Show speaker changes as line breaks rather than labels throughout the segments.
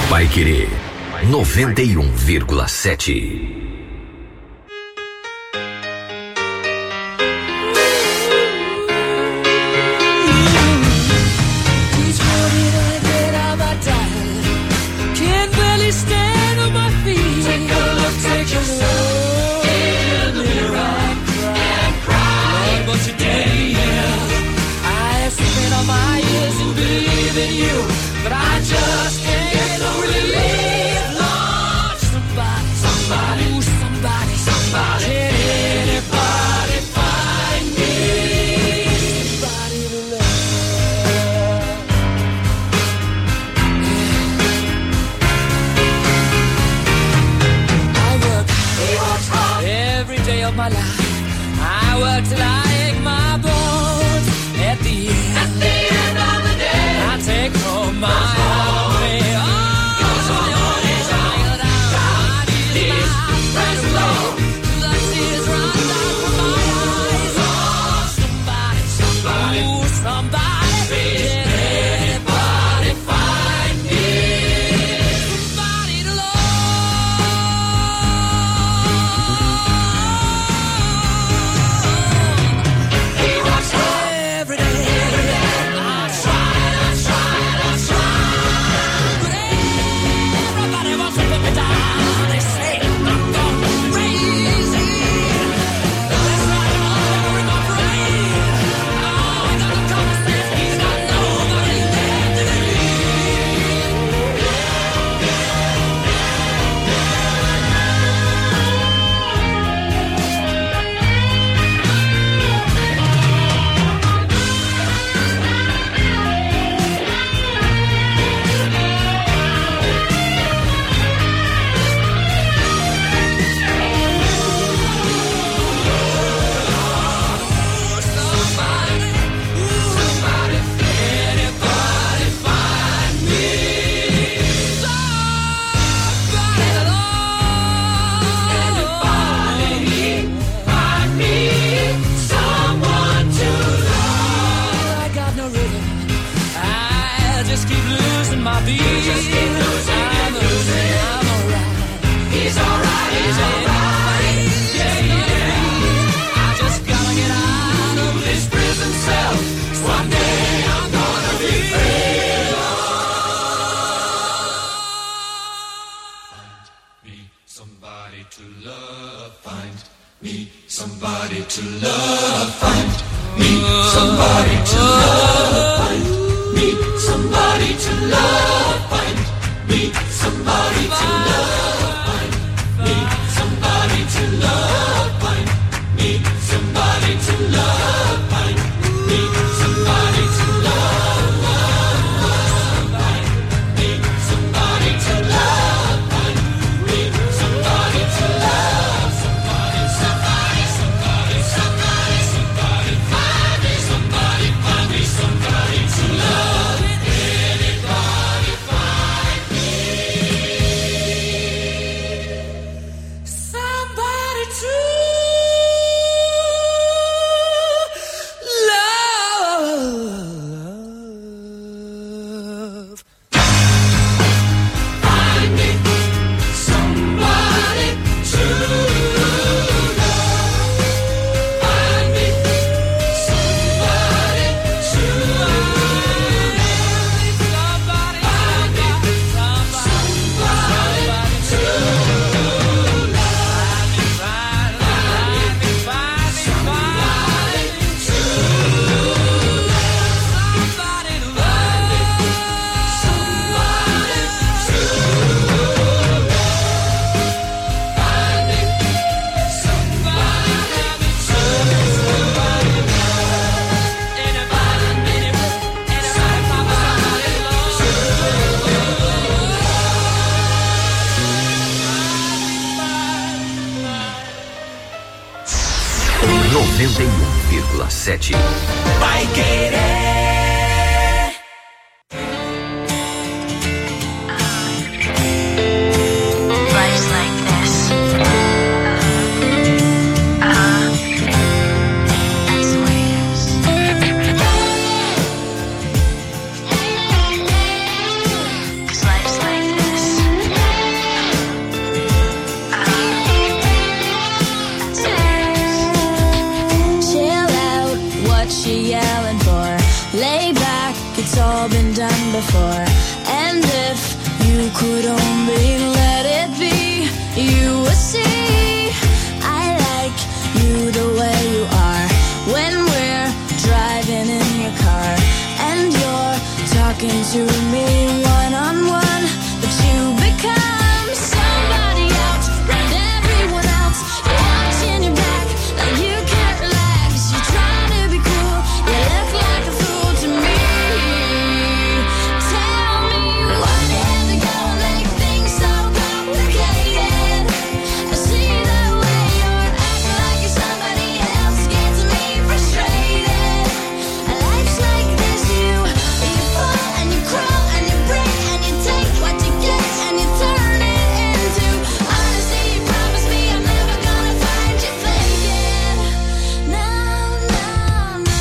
Paiquerê 91,7.
But I just can't get no relief, Lord. Somebody, ooh, somebody, can anybody find me somebody to love? Yeah. I work, he works hard every day of my life. I work till I ache my bones. At the end of the day, I take home my pay. Oh, he's tired out. He's pressed low. The tears run down from my eyes. Oh, somebody, ooh, somebody, can anybody find me somebody to love? He works hard every day.
Paiquerê.
Cause life's like this.
done before. And if you could only let it be, you would see I like you the way you are. When we're driving in your car and you're talking to me one-on-one, but you become somebody else, round everyone else. You're watching your back like you can't relax. You're trying to be cool, you look like a fool to me. Tell me why you have to go and make things so complicated. I see the way you're acting like you're somebody else, gets me frustrated. Life's like this, you fall and you crawl and you break and you take what you get and you turn it into honesty. You promise me I'm never gonna find you faking. No, no, no.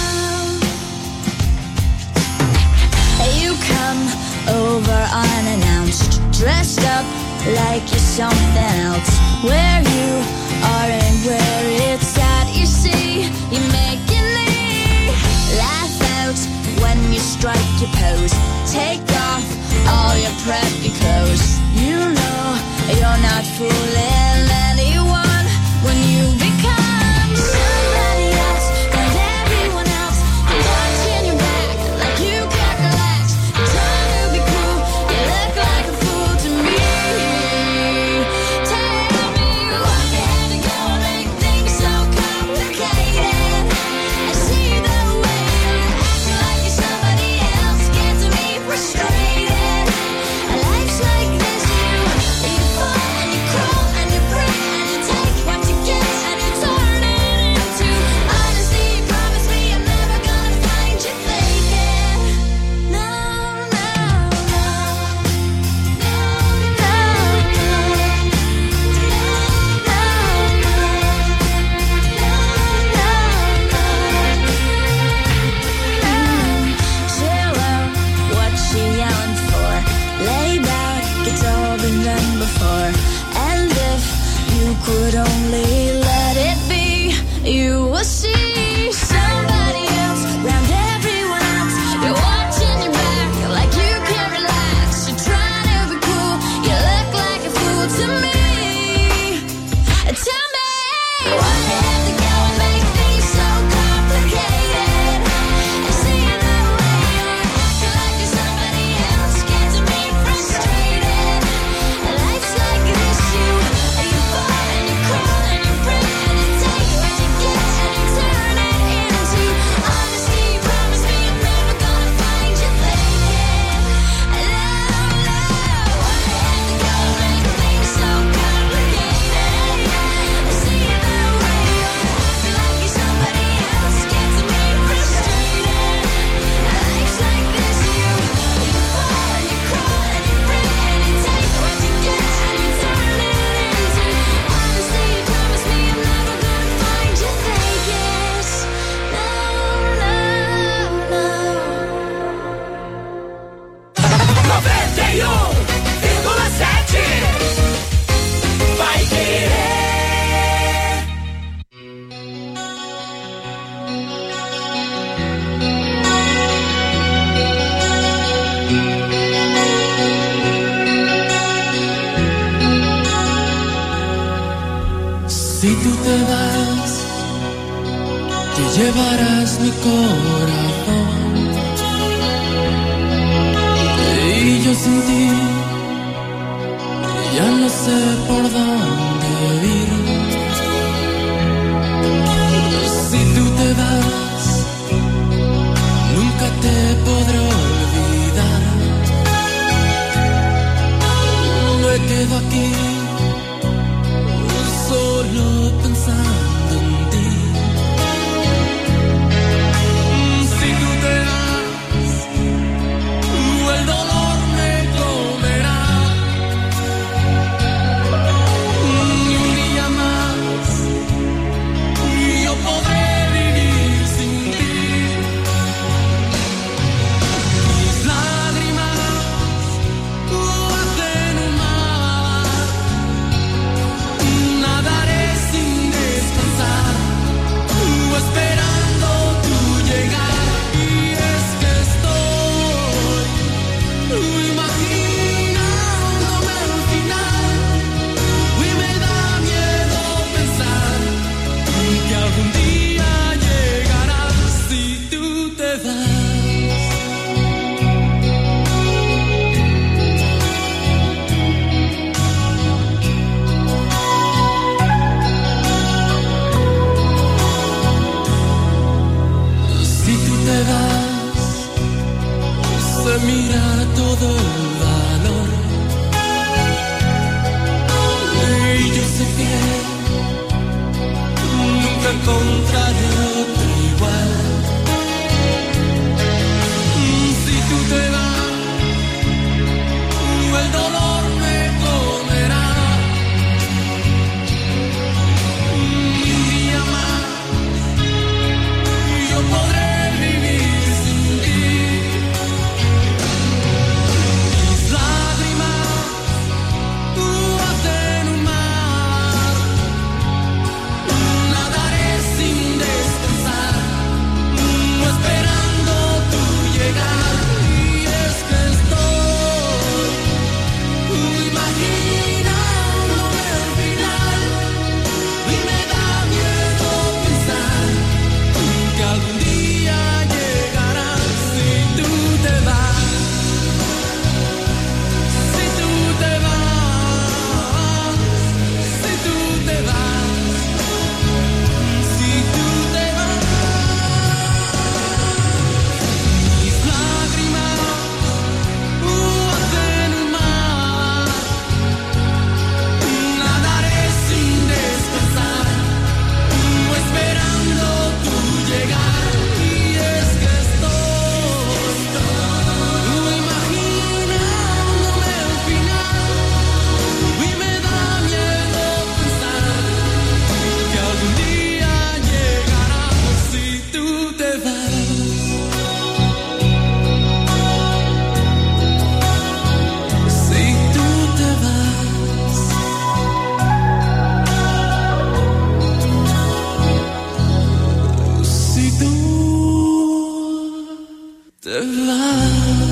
You come over unannounced, dressed up like you're something else. Where you are and where it's at, you see, you're making me laugh out when you strike your pose. Take off all your preppy clothes. You know you're not fooling anyone when you become somebody else and everyone else. You're watching your back like you can't relax. You're trying to be cool, you look like a fool to me. Tell me why you had to go and make things so complicated. I see the way you're acting like you're somebody else, gets me frustrated. Life's like this, you fall and you crawl and you break and you take what you get and you turn it into honesty. You promise me I'm never gonna find you faking. No, no, no. No, no, chill out, what she yelling for? Lay back, it's all been done before. And if you could only let it be, you will see somebody else, round everyone else. You're watching your back like you can't relax. You're trying to be cool, you look like a fool to me. Tell me why you have to go and make things so complicated. I see the way you're acting like you're somebody else, gets me frustrated. Life's like this, you fall and you crawl and you break and you take what you get and you turn it into honesty. You promise me I'm never gonna find you faking. No, no, why you have to go and make things so complicated? I see the way you're acting like you're somebody else, gets me frustrated. Life's like this, you fall and you crawl and you break and you take what you get and you turn it into honesty. You promise me I'm never gonna find you faking. No, no, no.
91,7 Vai Querer.
Si tú te vas, te llevarás mi corazón. Y yo sin ti ya no sé por dónde ir. Si tú te vas, nunca te podré olvidar. Me quedo aquí solo pensando en ti. Si tú te vas, el dolor me comerá. se mira todo el valor. Y yo sé que nunca encontraré otro igual. Si tú te vas, el dolor me comerá. Un día más yo podré vivir sin ti. Mis lágrimas tú hacen un mar. Nadaré sin descansar, esperando tu llegar. Y es que estoy imaginándome el final. Y me da miedo pensar que algún día llegará. Si tú te vas, si tú te vas, si tú te vas, si tú te vas. Mis lágrimas hacen un mar. Nadaré sin descansar, esperando tu llegar. Y es que estoy imaginándome el final. Y me da miedo pensar que algún día llegará. Si tú te vas, si tú te vas, si tú te vas.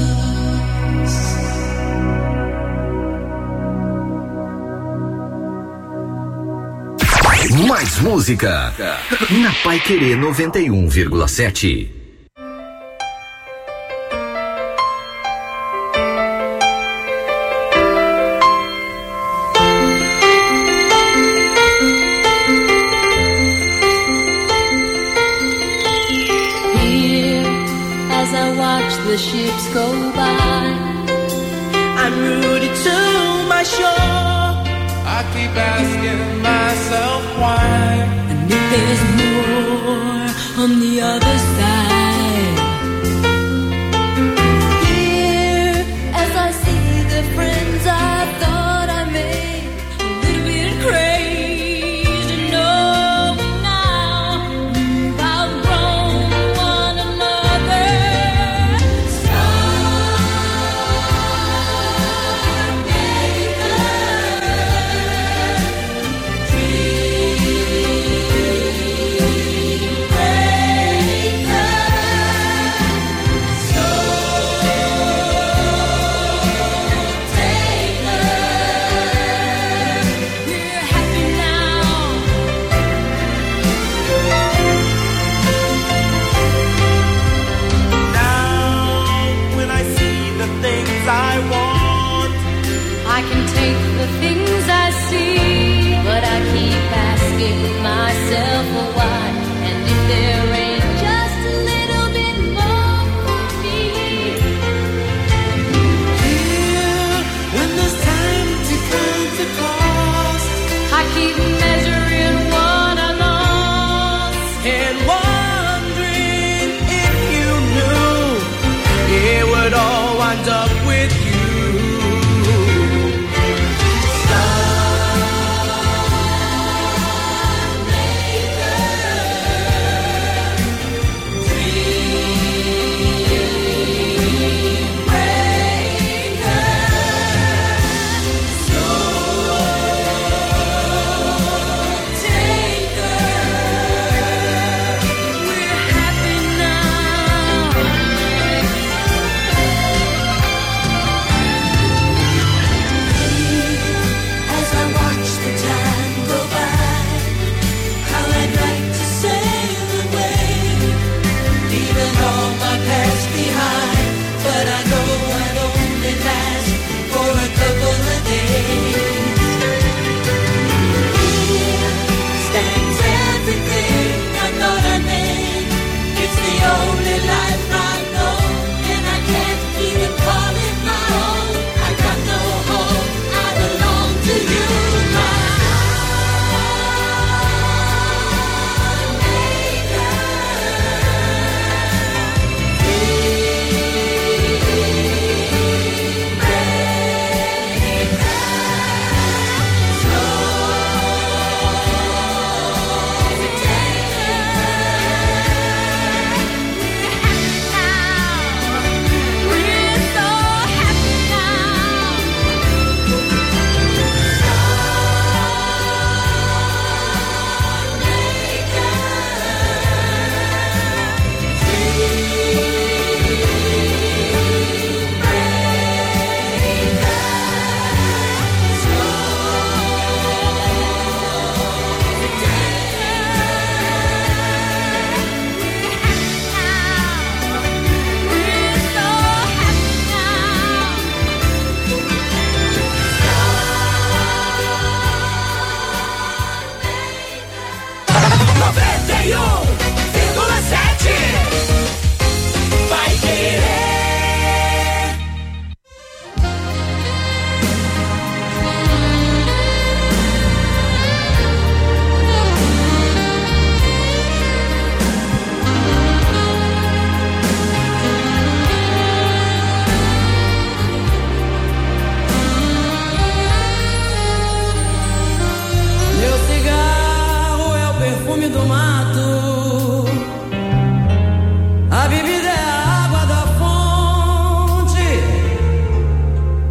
Mais música na Paiquerê 91,7.
Here, as I watch the ships go by,
I'm rooted to my shore.
I keep asking myself why.
and if there's more on the other side. Here, as I see the friends I thought I made, a little bit crazy, knowing now we've outgrown one another. We're happy now.
Now, when I see the things I want,
I can take the things I see, but I keep asking myself why. And if there ain't just a little bit more for me.
Here, when there's time to count the cost,
I keep measuring what I lost.
and wondering if you knew it would all wind up with you.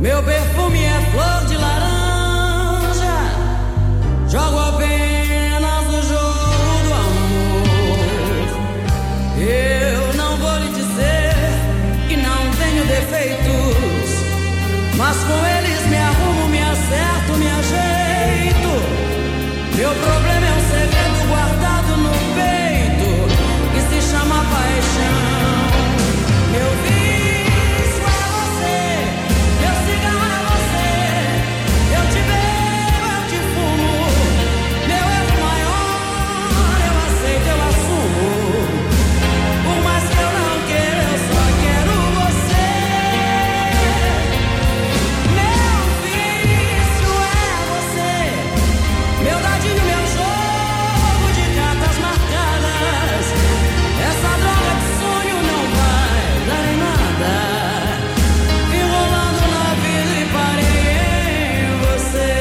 Meu perfume é flor de laranja. Jogo apenas o jogo do amor. Eu não vou lhe dizer que não tenho defeitos, mas com eles me arrumo, me acerto, me ajeito. Meu problema é um segredo guardado no peito, que se chama paixão. Meu vício é você, meu cigarro é você. Eu te bebo, eu te fumo. Meu erro maior, eu aceito, eu assumo. Por mais que eu não queira, eu só quero você. Meu vício é você, meu dadinho, meu jogo de cartas marcadas. Essa droga de sonho não vai dar em nada. Enrolando na vida e parei em você.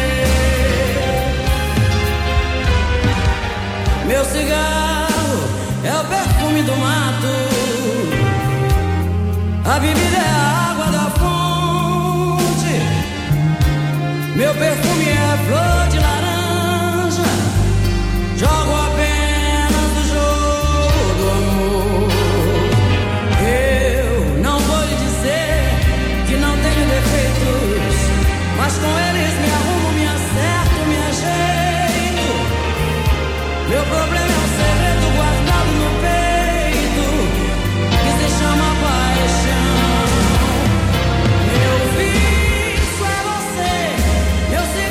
Meu cigarro é o perfume do mato. A bebida é a água da fonte. Meu perfume é flor de laranja. Jogo apenas o jogo do amor. Eu não vou lhe dizer que não tenho defeitos, mas com eles me arrumo, me acerto, me ajeito. Meu problema é um segredo guardado no peito, que se chama paixão. Meu vício é você, meu cigarro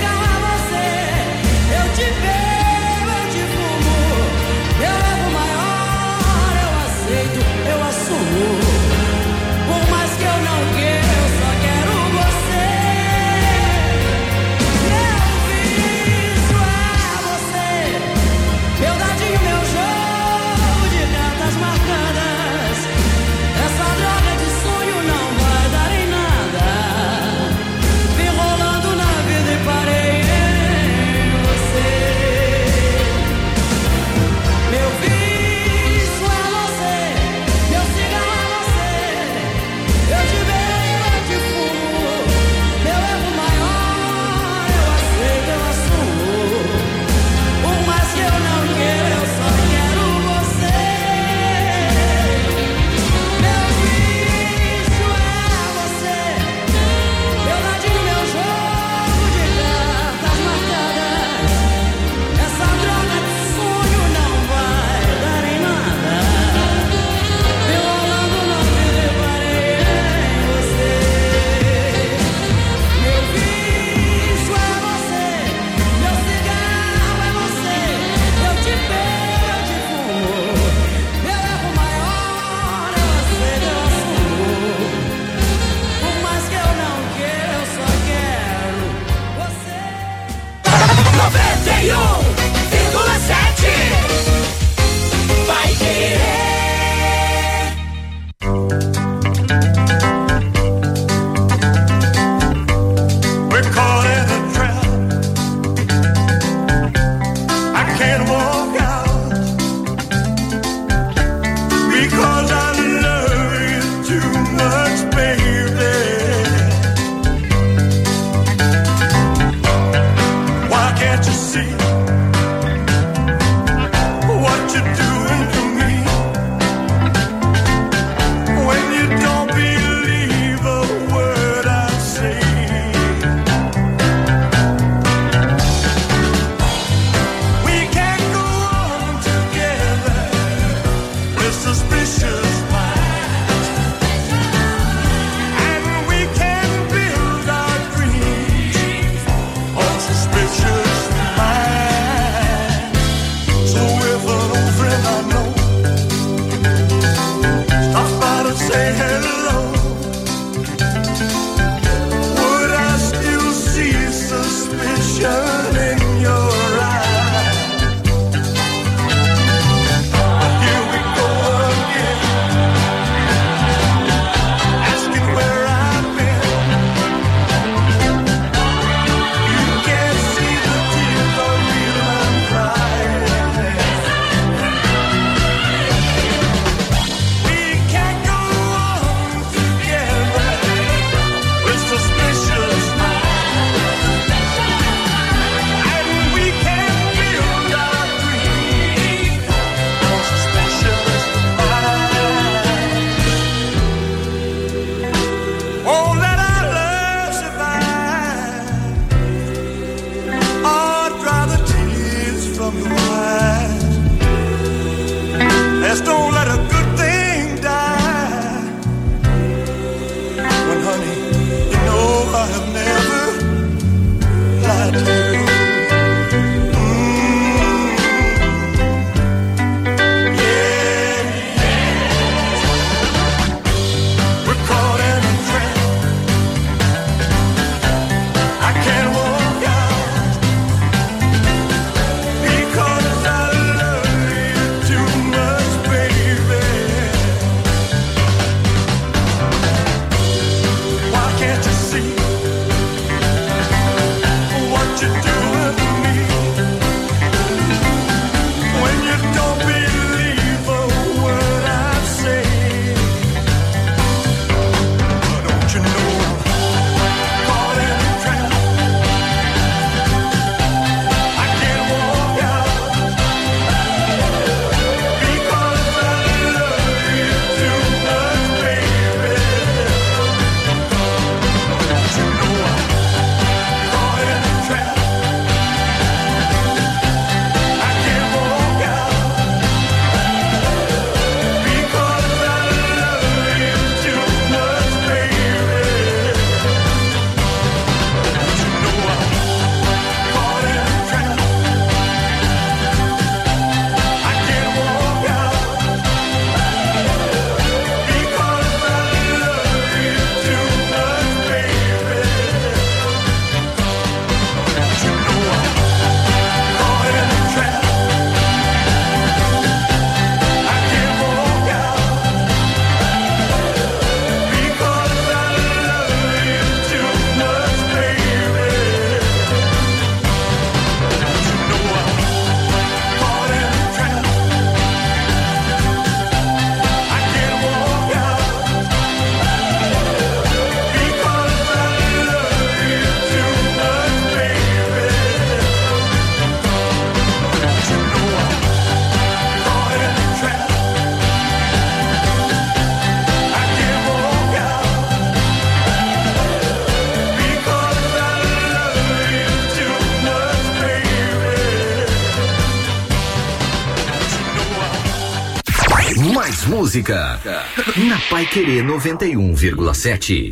música. Na Paiquerê 91,7.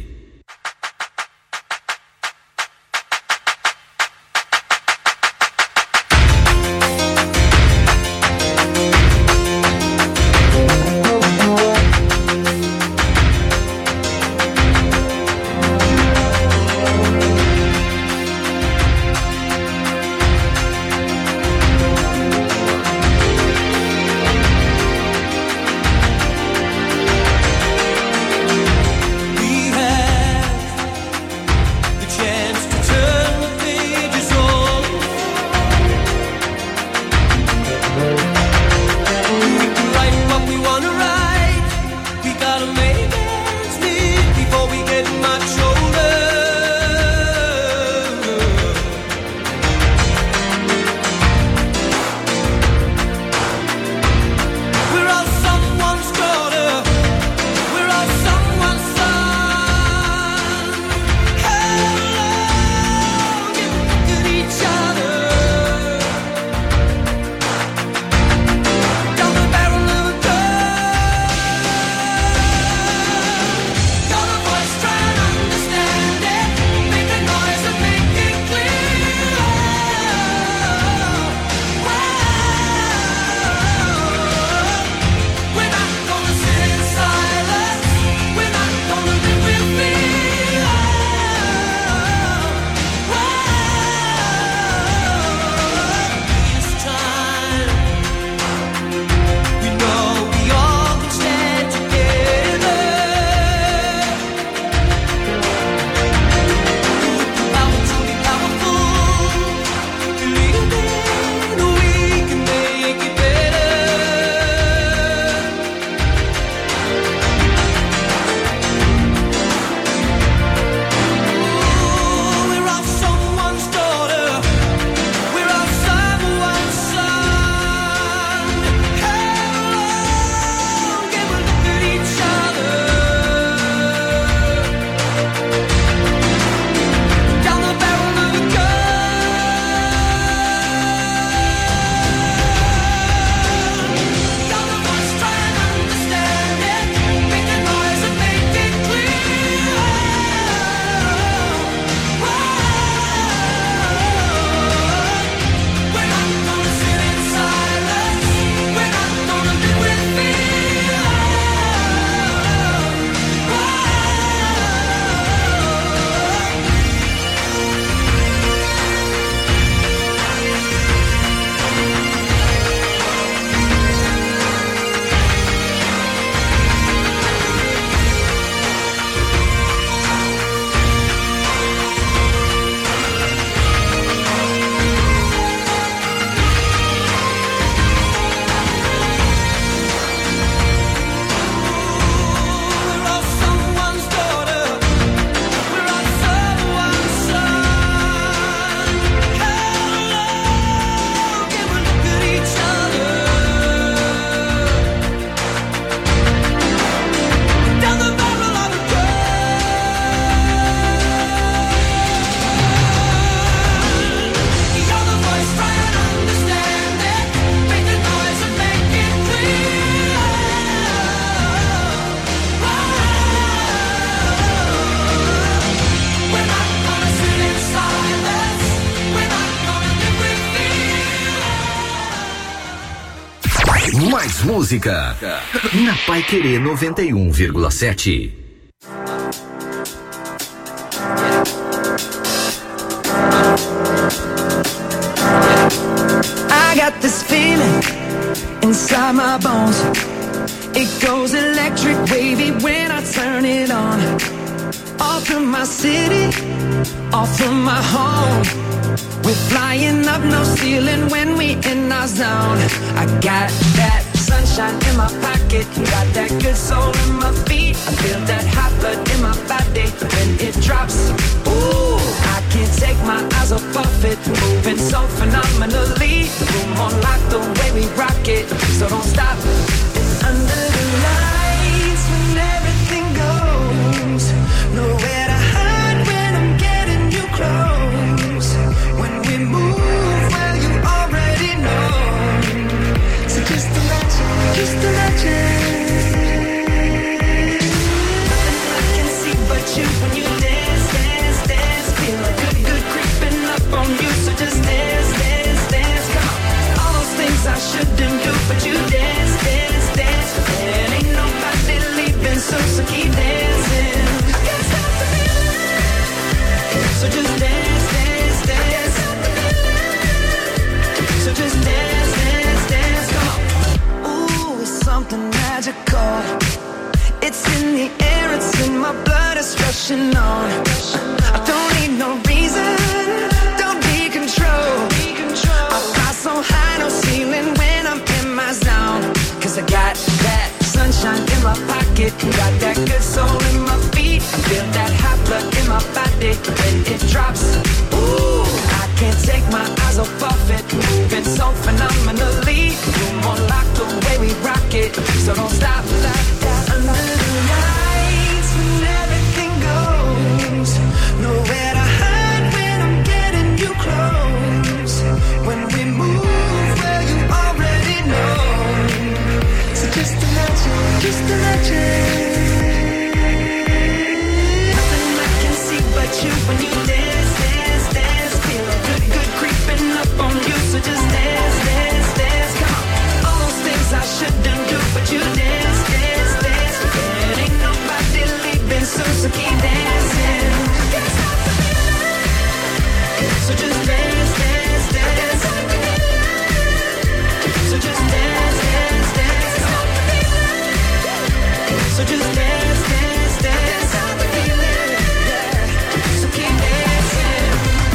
Mais música na Paiquerê 91,7.
I got this feeling inside my bones. It goes electric wavy when I turn it on. Off from my city, off from my home. We're flying up, no ceiling when we in our zone. I got that sunshine in my pocket, got that good soul in my feet. I feel that hot blood in my body when it drops. Ooh, I can't take my eyes off of it, moving so phenomenally. The room on lock, the way we rock it, so don't stop. And under the lights, when everything goes, nowhere to hide when I'm getting you close. When we move, well, you already know. So just imagine, just imagine. I don't need no reason, don't be control. I fly so high, no ceiling when I'm in my zone. 'Cause I got that sunshine in my pocket, got that good soul in my feet. I feel that hot blood in my body when it drops. Ooh, I can't take my eyes off of it, moving so phenomenally. You're more like the way we rock it, so don't stop. Under the lights when everything goes, nowhere to hide when I'm getting you close. When we move, well you already know. So just imagine, nothing I can see but you when you dance, dance, dance. Feel good, good creeping up on you. So just dance, dance, dance. Come on, all those things I shouldn't do, but you dance, dance, dance. Yeah, ain't nobody leaving soon, so keep dancing. Can't stop the feeling. So just dance, dance, dance. So just dance, dance, dance. Come on. So just dance, dance, dance. Stop the feeling. Yeah. So keep dancing.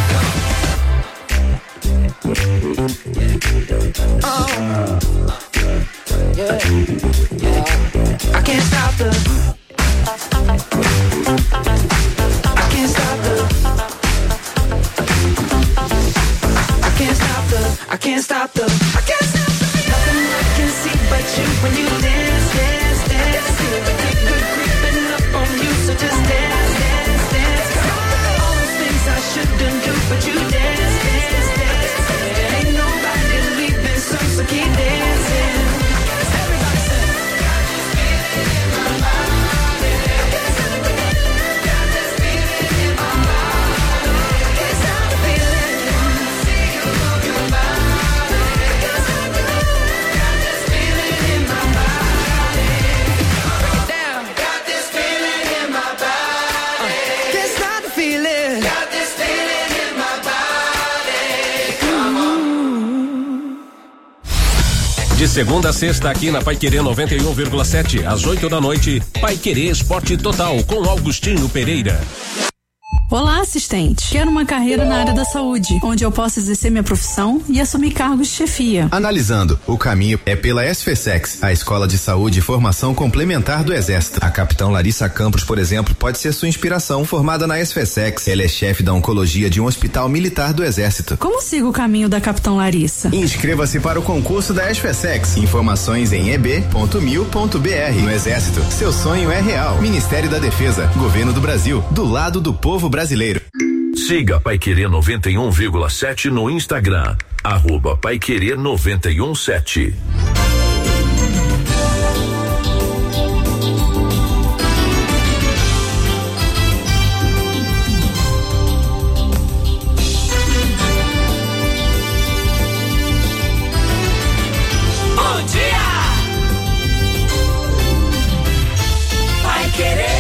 Oh. Yeah. Yeah. I can't stop the. I can't stop the. I can't stop the. I can't stop the. I can't stop the. Nothing I can see but you when you dance, dance, dance. Feel the good creeping up on you, so just dance, dance, dance. All those things I shouldn't do, but you dance, dance, dance. There ain't nobody leaving soon, so keep dancing. Everybody say, got this feeling in my body. Got this feeling in my body. Can't stop the feeling. See you move your body. Can't stop the feeling. Got this feeling in my body. Break it down. Got this feeling in my body. Can't stop the feeling. Got this feeling in my body. Come on.
De segunda a sexta aqui na Paiquerê 91,7 às 8 da noite, Paiquerê Esporte Total com Augustinho Pereira.
Olá, assistente. Quero uma carreira na área da saúde, onde eu possa exercer minha profissão e assumir cargos de chefia.
Analisando, o caminho é pela SFSEX, a Escola de Saúde e Formação Complementar do Exército. A capitão Larissa Campos, por exemplo, pode ser sua inspiração. Formada na SFSEX, ela é chefe da oncologia de um hospital militar do Exército.
Como sigo o caminho da capitão Larissa?
Inscreva-se para o concurso da SFSEX. Informações em eb.mil.br. No Exército, seu sonho é real. Ministério da Defesa, Governo do Brasil, do lado do povo brasileiro.
Siga Paiquerê 91,7 no Instagram, @Paiquerê 91,7.
Bom dia! Vai querer.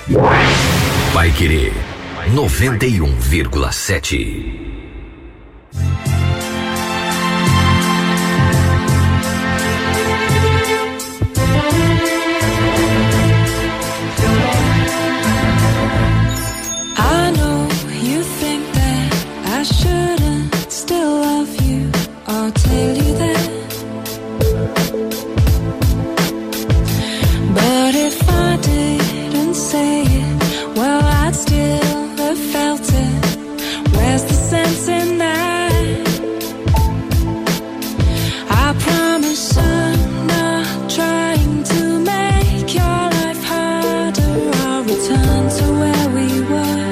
Paiquerê 91,7.
I know you think that I shouldn't still love you. I'll tell you that. But if I didn't say it, well, I'd still have felt it. Where's the sense in that? I promise I'm not trying to make your life harder. I'll return to where we were.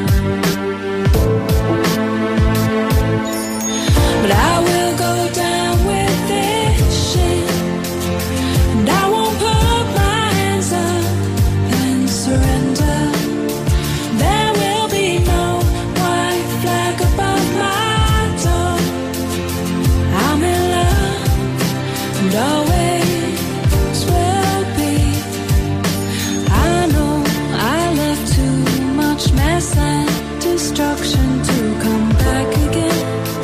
But I will go down with this shit, and I won't put my hands up and surrender. There will be no white flag above my door. I'm in love and always will be. I know I left too much mess and destruction to come back again.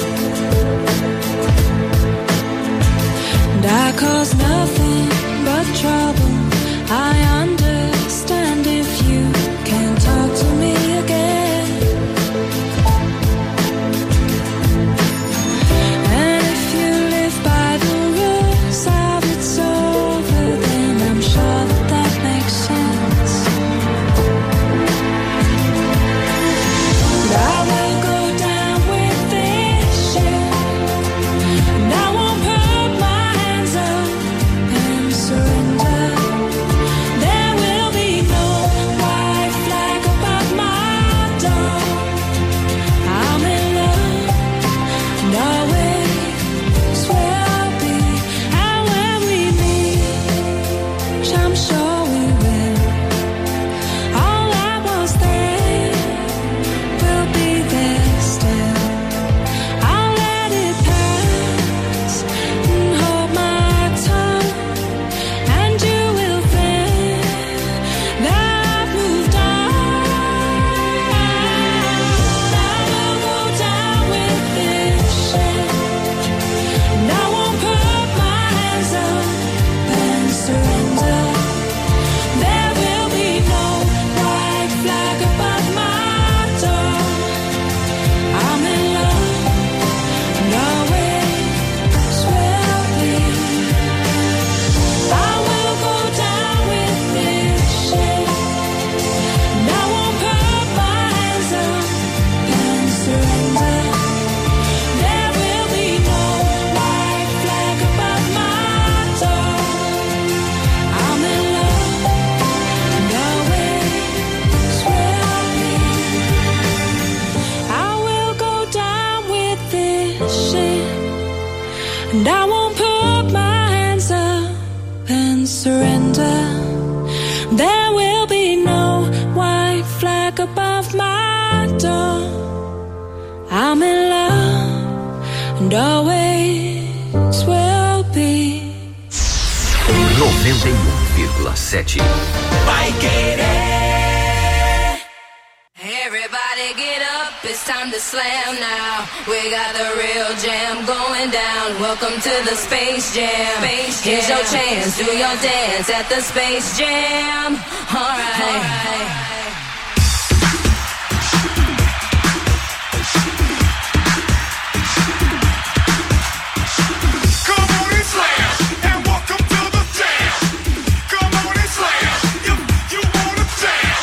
And I caused nothing but trouble. I understand if you can't talk to me again. And if you live by the rules of it's over, then I'm sure that that makes sense. But I will go down with this shit, and I won't put my hands up and surrender. There will be no white flag above my door. I'm in love and always will be. And when we meet, which I'm sure we will, all that was there will be there still. I'll let it pass and hold my tongue, and you will think that I've moved on. I will go down with this shit, and I won't put my hands up and surrender. There will be no white flag above my door. I'm in love and always will be. I will go down with this shit, and I won't put my hands up and surrender. There will be no white flag above my door. I'm in love and always will be. I will go down with this shit, and I won't put my hands up and surrender. There will be no white flag above my door. I'm in love and always will be.
91,7.
Everybody get up, it's time to slam now. We got the real jam going down. Welcome to the Space Jam. Here's your chance, do your dance at the Space Jam. Alright.
Come on and slam, and welcome to the jam. Come on and slam, you wanna jam.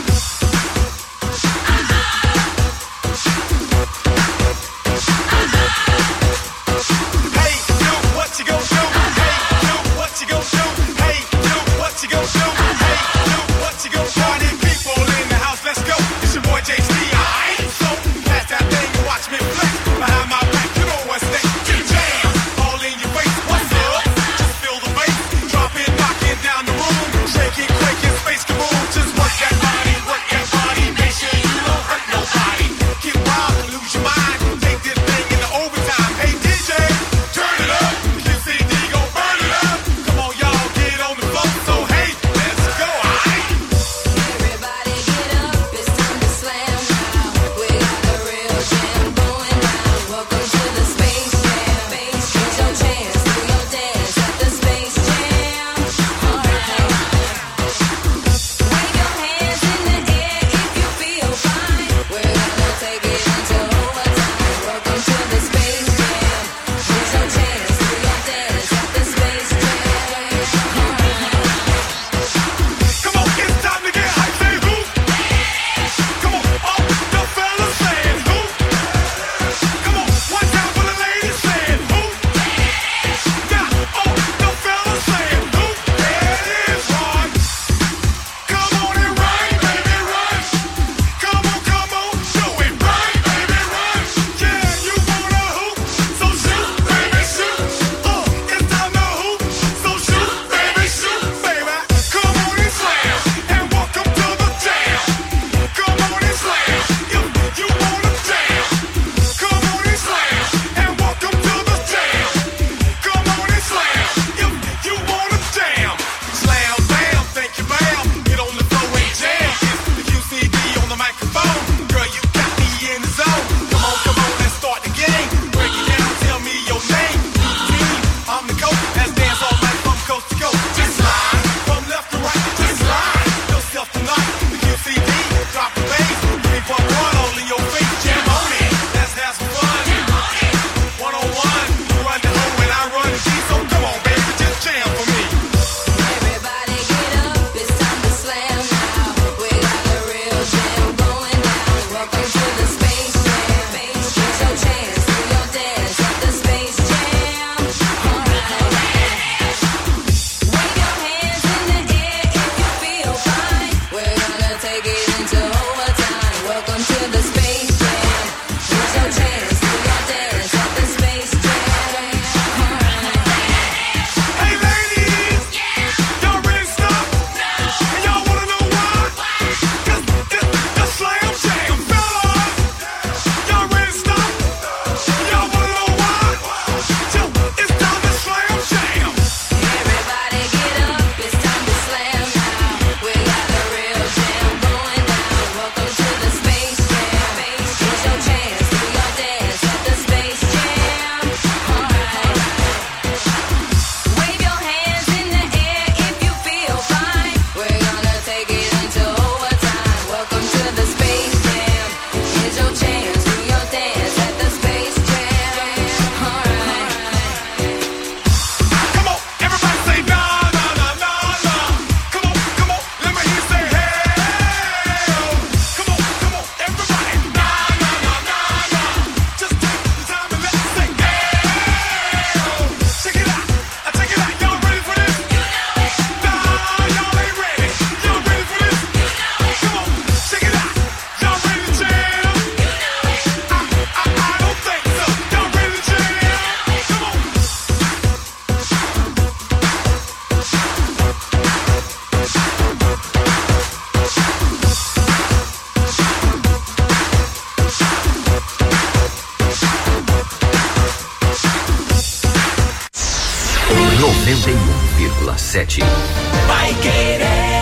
Hey, do what you gon' do. Hey, do what you gon' do. Hey, do what you gon' do. Hey, do
91,7.
Vai querer.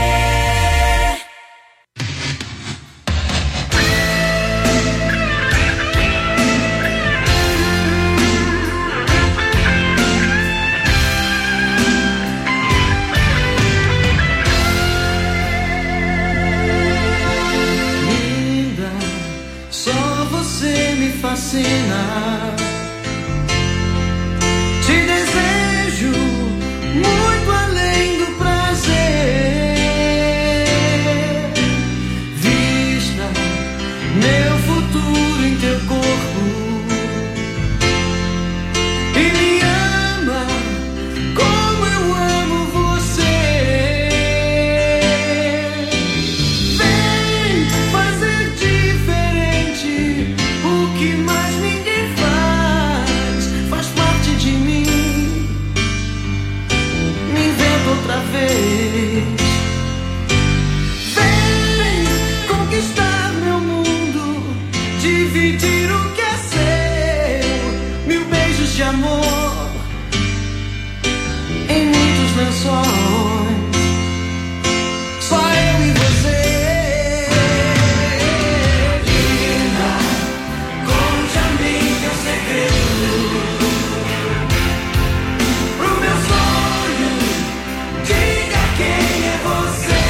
Linda, só você me fascina. Te desejo muito além do prazer. Vista meu futuro em teu corpo e me ama como eu amo você. Vem fazer diferente o que mais ninguém faz parte de mim. Me inventa outra vez. Vem conquistar meu mundo, dividir o que é seu. 1000 beijos de amor em muitos lençóis. Só eu e você. Linda, conte a mim teu segredo. Pro meu sonho, diga quem é você.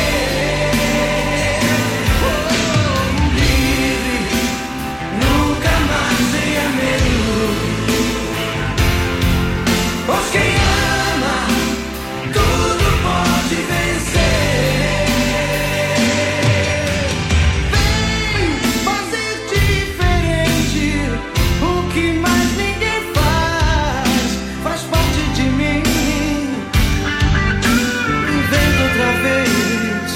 Livre, nunca mais tenha medo. Pois quem ama, tudo pode vencer. Vem fazer diferente o que mais ninguém faz parte de mim. Inventa outra vez.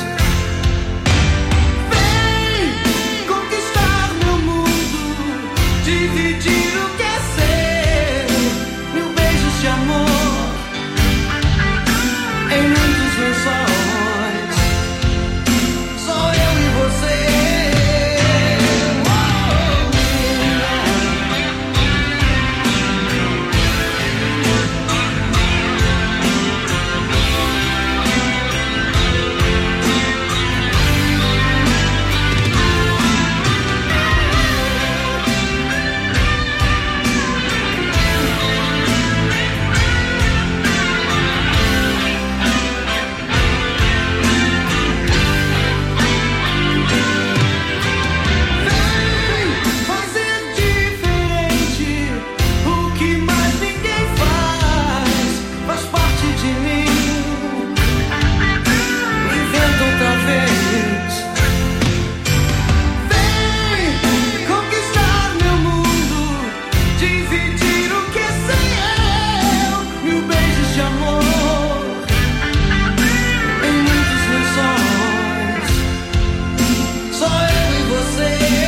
Vem conquistar meu mundo, dividir o que é seu. 1000 beijos de amor em muitos lençóis. Só eu e você. Vem fazer diferente o que mais ninguém faz parte de mim. Inventa outra vez. Vem conquistar meu mundo, dividir o que é seu. 1000 beijos de amor em muitos lençóis. Só eu e você.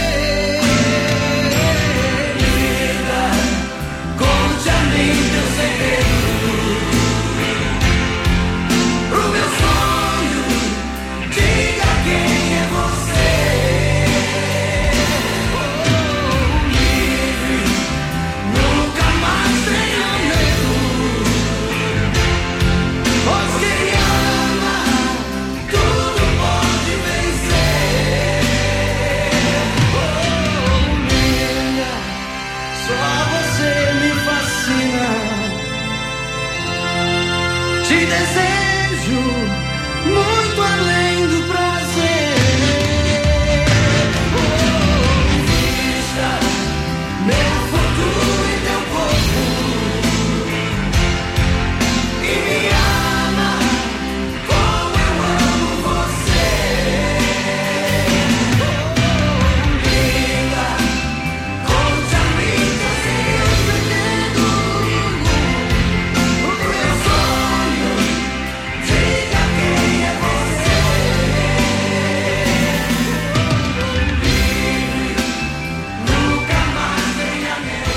Linda, conte a mim teu segredo. Pro meu sonho, diga quem é você. Livre, nunca mais tenha medo. Pois quem ama, tudo pode vencer. Linda, só você me fascina. Te desejo muito além do prazer. Vista meu futuro em teu corpo e me ama como eu amo você. Linda, conte a mim teu segredo. O meu sonho, diga quem é você. Livre, nunca mais tenha medo.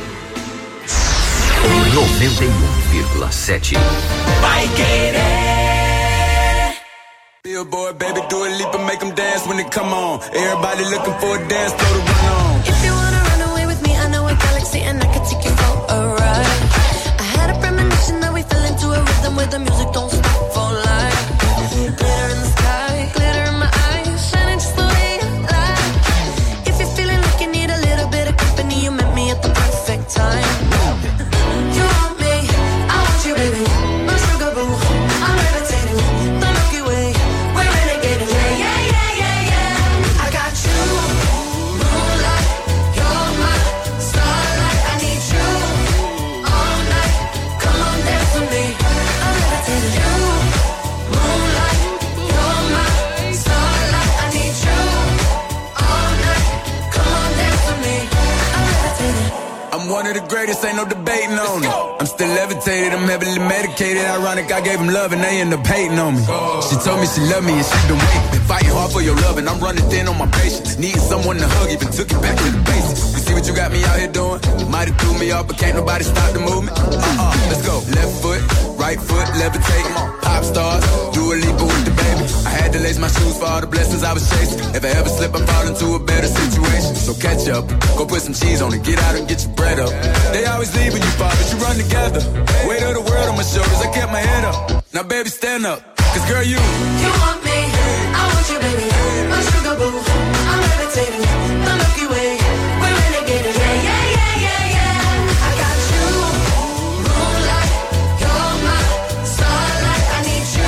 91,7.
Vai querer.
Billboard, baby, do a leap and make them dance when they come on. Everybody looking for a dance, throw the run on.
If you wanna run away with me, I know a galaxy and I could take you for a ride. I had a premonition that we fell in into a rhythm where the music don't stop for life. Glitter in the sky, glitter in my eyes, shining just the way I like. If you're feeling like you need a little bit of company, you met me at the perfect time. You want me, I want you, baby. My sugar boo, I'm levitating. The Milky Way, we're renegading. Yeah, yeah, yeah, yeah, yeah. I got you, moonlight. You're my starlight. I need you all night. Come on, dance with me. I'm levitating. You, moonlight. You're my starlight. I need you all night. Come on, dance with me. I'm levitating.
I'm one of the greatest, ain't no debating on it. I'm still levitated, I'm heavily medicated. Ironic, I gave him love and they end up hating on me. She told me she loved me and she been waiting. Been fighting hard for your love and I'm running thin on my patience. Needing someone to hug, even took it back to the basics. You see what you got me out here doing? You might have threw me off, but can't nobody stop the movement. Let's go. Left foot, right foot, levitate. Pop stars, do a leap with the baby. I had to lace my shoes for all the blessings I was chasing. If I ever slip, I fall into a better situation. So catch up, go put some cheese on it, get out and get your bread up. They always leave when you fall, but you run together. Weight of the world on my shoulders, I kept my head up. Now baby, stand up, cause girl, you
want me, I want you, baby. My sugar boo, I'm levitating. The Milky Way, we're renegading. Yeah, yeah, yeah, yeah, yeah. I got you, moonlight. You're my starlight. I need you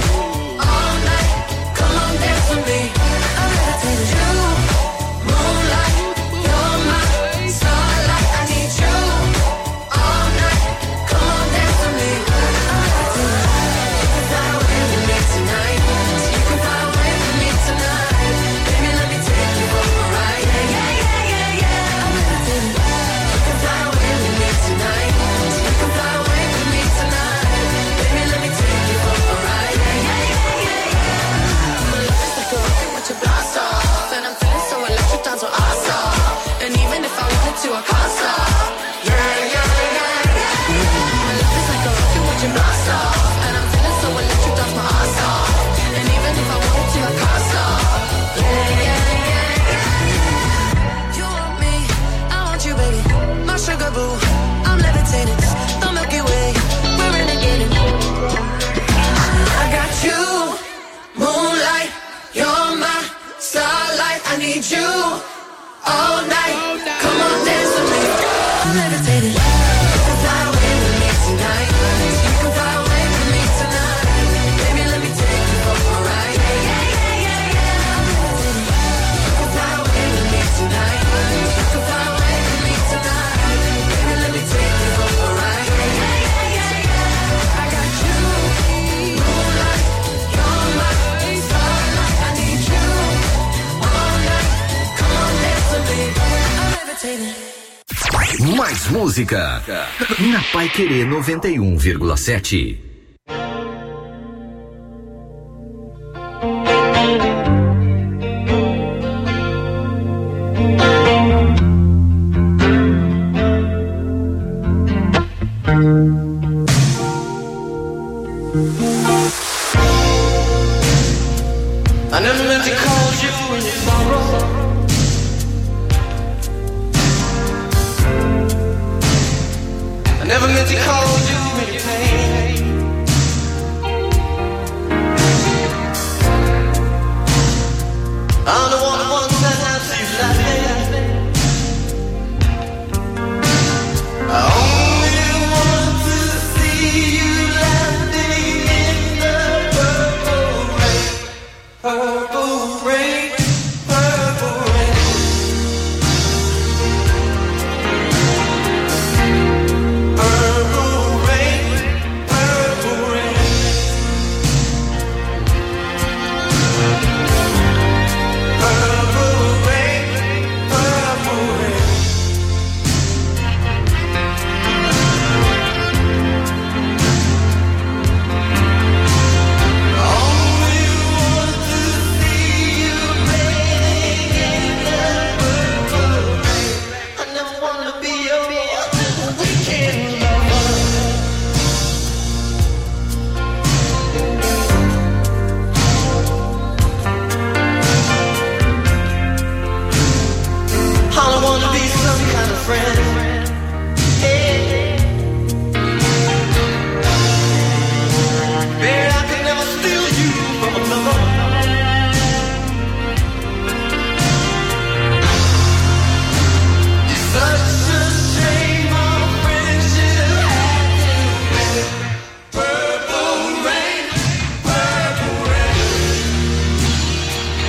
all night. Come on, dance with me. I'm levitating. You, moonlight. You're my starlight. I need you all night. Come on, dance with me. I'm levitating. You can fly away with me tonight. You can fly away with me tonight. Baby, let me take you for a ride. Yeah, yeah, yeah, yeah, yeah. I'm levitating. You can fly away with me tonight. You can fly away with me tonight. Baby, let me take you for a ride. Yeah, yeah, yeah, yeah, yeah. My love is like a rocket with your blast off, and I'm feeling so electric, down so awesome. And even if I wanted to, I can't stop. Yeah, yeah, yeah, yeah. My love is like a rocket with your blast off, and I'm feeling so electric, down my ass off. And even if I wanted to, I can't stop. Yeah, yeah, yeah, yeah. You want me, I want you, baby. My sugar boo, I'm levitating. The Milky Way, we're renegading. I got you, moonlight. You're my starlight. I need you all night. Come on, dance with me. I'm levitating. You can fly away with me tonight. You can fly away with me tonight. Baby, let me take you for a ride. Yeah, yeah, yeah, yeah, yeah. I'm levitating. You can fly away with me tonight. You can fly away with me tonight. Baby, let me take you for a ride. Yeah, yeah, yeah, yeah, yeah. I got you, moonlight. You're my starlight. I need you all night. Come on, dance with me. I'm levitating.
Mais música na Paiquerê 91,7.
I never meant to call you in your sorrow. I never meant to call you in your pain. I'm the one who wants that answer you laughing. I only want to see you laughing in the purple rain. Purple rain.